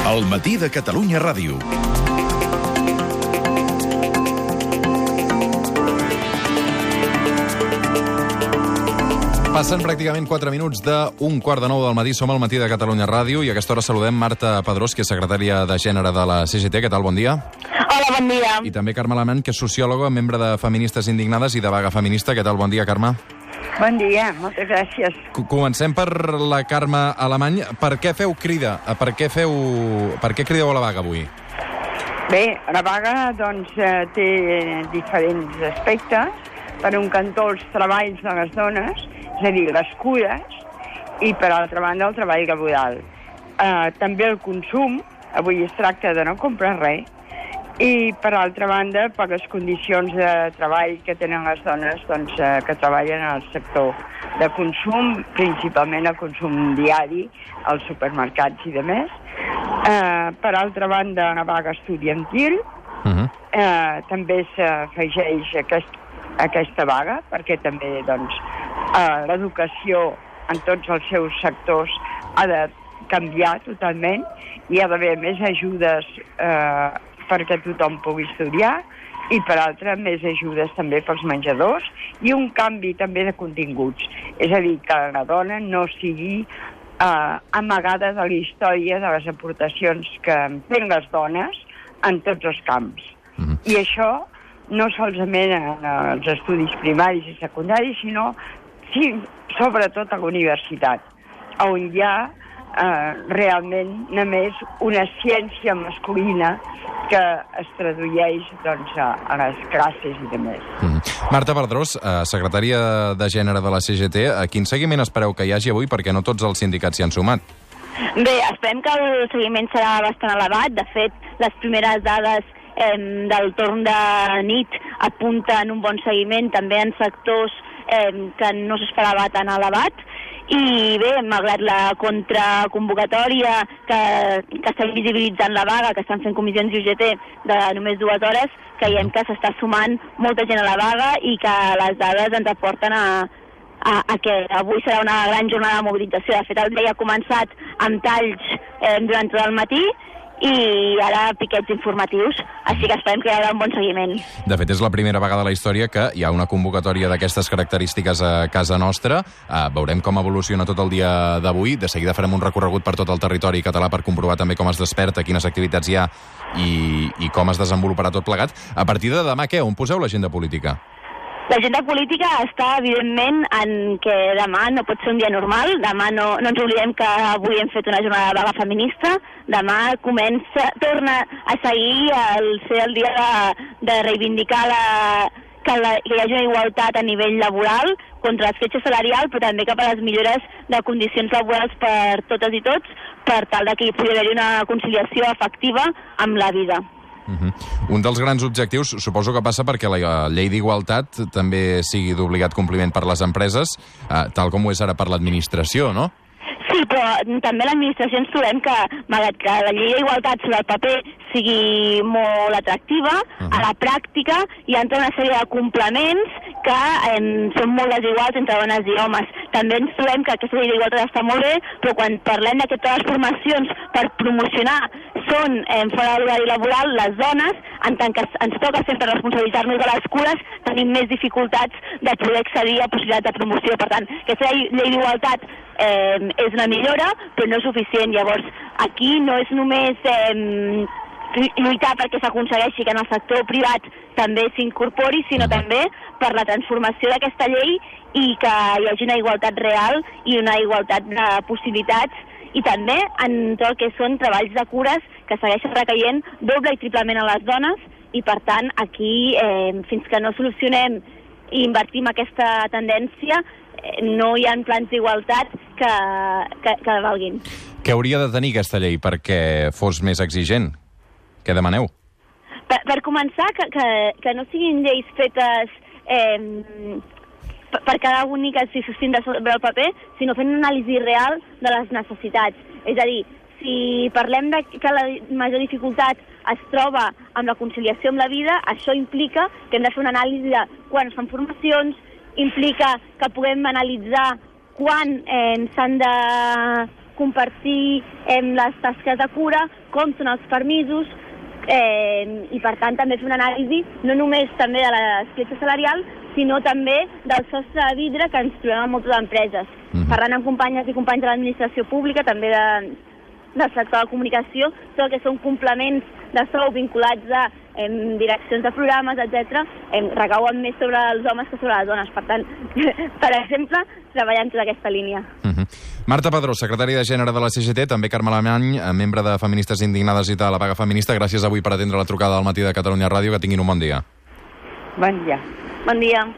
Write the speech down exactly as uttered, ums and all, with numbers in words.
El matí de Catalunya Ràdio. Passen pràcticament quatre minuts d'un quart de nou del matí. Som al matí de Catalunya Ràdio i a aquesta hora saludem Marta Pedrós, que és secretària de Gènere de la C G T. Què tal? Bon dia. Hola, bon dia. I també Carme Alemany, que és sociòloga, membre de Feministes Indignades i de Vaga Feminista. Què tal? Bon dia, Carme. Bon dia, moltes gràcies. Comencem per la Carme Alemany. Per què feu crida? Per què feu... Per què crideu a la vaga avui? Bé, la vaga, doncs, eh, té diferents aspectes. Per un cantó, els treballs de les dones, és a dir, les cures, i per altra banda, el treball laboral. Eh, també el consum, avui es tracta de no comprar res, i per altra banda, per les condicions de treball que tenen les dones doncs, eh, que treballen al sector de consum, principalment el consum diari, als supermercats i demés. Eh, per altra banda, una vaga estudiantil, uh-huh. eh, també s'afegeix aquest, aquesta vaga, perquè també doncs, eh, l'educació en tots els seus sectors ha de canviar totalment, i hi ha d'haver més ajudes eh, perquè tothom pugui estudiar, i per altra més ajudes també pels menjadors, i un canvi també de continguts. És a dir, que la dona no sigui eh, amagada de la història de les aportacions que fem les dones en tots els camps. Mm-hmm. I això no solament en els estudis primaris i secundaris, sinó sí, sobretot a la universitat, on hi ha eh, realment només una ciència masculina que es tradueix doncs, a, a les classes i demés. Mm. Marta Pedrós, eh, secretària de Gènere de la C G T, a quin seguiment espereu que hi hagi avui, perquè no tots els sindicats s'hi han sumat? Bé, esperem que el seguiment serà bastant elevat. De fet, les primeres dades eh, del torn de nit apunten un bon seguiment, també en sectors eh, que no s'esperava tan elevat. I bé, malgrat la contraconvocatòria que, que està invisibilitzant la vaga, que estan fent comissions I U G T de només dues hores, creiem que s'està sumant molta gent a la vaga i que les dades ens aporten a, a, a que avui serà una gran jornada de mobilització. De fet, el dia ha començat amb talls eh, durant tot el matí, i ara piquets informatius, així que esperem que hi haurà un bon seguiment. De fet, és la primera vegada a la història que hi ha una convocatòria d'aquestes característiques a casa nostra. Uh, veurem com evoluciona tot el dia d'avui. De seguida farem un recorregut per tot el territori català per comprovar també com es desperta, quines activitats hi ha i, i com es desenvoluparà tot plegat. A partir de demà, què? On poseu l'agenda política? L'agenda política està, evidentment, en que demà no pot ser un dia normal. Demà no, no ens oblidem que avui hem fet una jornada de vaga feminista. Demà comença, torna a seguir el ser el dia de, de reivindicar la, que, la, que hi hagi una igualtat a nivell laboral contra l'escletxa salarial, però també cap a les millores de condicions laborals per totes i tots, per tal de que hi pugui haver una conciliació efectiva amb la vida. Uh-huh. Un dels grans objectius suposo que passa perquè la llei d'igualtat també sigui d'obligat compliment per les empreses, eh, tal com ho és ara per l'administració, no? Sí, però també l'administració ens trobem que, malgrat que la llei d'igualtat sobre el paper sigui molt atractiva, uh-huh. a la pràctica hi ha tota una sèrie de complements que eh, són molt desiguals entre dones i homes. També ens trobem que aquesta llei d'igualtat està molt bé, però quan parlem de que totes les formacions per promocionar són eh, fora de l'horari laboral, les dones, en tant que ens toca sempre responsabilitzar-nos de les cures, tenim més dificultats de poder accedir a possibilitats de promoció. Per tant, aquesta llei d'igualtat eh, és una millora, però no és suficient. Llavors, aquí no és només eh, lluitar perquè s'aconsegueixi que en el sector privat també s'incorpori, sinó també per la transformació d'aquesta llei i que hi hagi una igualtat real i una igualtat de possibilitats, i també en tot el que són treballs de cures que segueixen recaient doble i triplement a les dones, i per tant aquí eh, fins que no solucionem i invertim aquesta tendència eh, no hi ha plans d'igualtat que, que, que valguin. Què hauria de tenir aquesta llei perquè fos més exigent? Què demaneu? Per, per començar, que, que, que no siguin lleis fetes eh, per, per cada única si sostinda sobre el paper, sinó fent una anàlisi real de les necessitats. És a dir, si parlem de que la major dificultat es troba amb la conciliació amb la vida, això implica que hem de fer una anàlisi de quan es fan formacions, implica que puguem analitzar quan eh, s'han de compartir eh, les tasques de cura, com són els permisos, eh, i per tant també fer una anàlisi no només també de l'escletxa salarial, sinó també del sostre de vidre que ens trobem en moltes empreses. Mm-hmm. Parlant amb companyes i companys de l'administració pública, també de, del sector de la comunicació, tot el que són complements de sou vinculats a eh, direccions de programes, etcètera, eh, recauen més sobre els homes que sobre les dones. Per tant, per exemple, treballant tota aquesta línia. Mm-hmm. Marta Padró, secretària de Gènere de la C G T, també Carme Alemany, membre de Feministes Indignades i de la Vaga Feminista. Gràcies avui per atendre la trucada al matí de Catalunya Ràdio. Que tinguin un bon dia. Bon dia. Bon dia.